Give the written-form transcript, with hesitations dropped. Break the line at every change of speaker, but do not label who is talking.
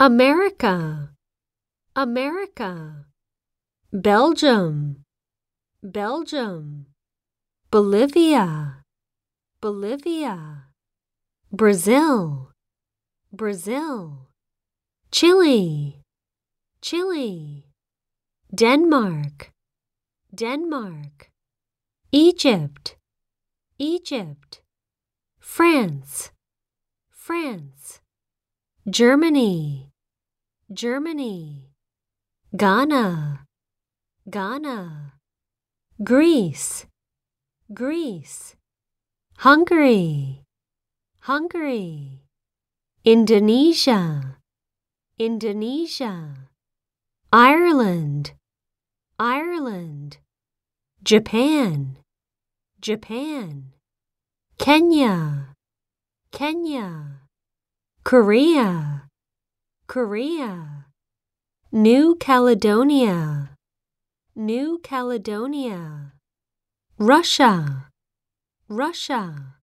America, America. Belgium, Belgium. Bolivia, Bolivia. Brazil, Brazil. Chile, Chile. Denmark, Denmark. Egypt, Egypt. France, France. Germany, Germany. Ghana, Ghana. Greece, Greece. Hungary, Hungary. Indonesia, Indonesia. Ireland, Ireland. Japan, Japan. Kenya, Kenya. Korea, Korea. New Caledonia, New Caledonia. Russia, Russia.